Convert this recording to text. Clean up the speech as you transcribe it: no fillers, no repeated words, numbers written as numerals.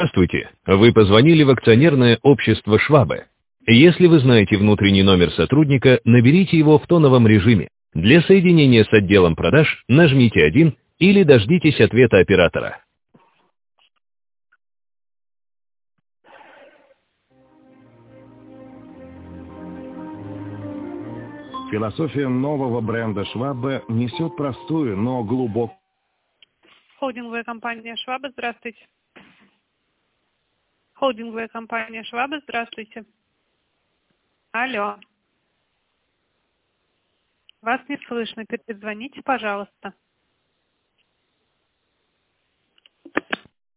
Здравствуйте. Вы позвонили в акционерное общество «Швабе». Если вы знаете внутренний номер сотрудника, наберите его в тоновом режиме. Для соединения с отделом продаж нажмите 1 или дождитесь ответа оператора. Философия нового бренда «Швабе» несет простую, но глубокую. Холдинговая компания «Швабе», здравствуйте. Холдинговая компания «Швабе», здравствуйте. Алло. Вас не слышно, перезвоните, пожалуйста.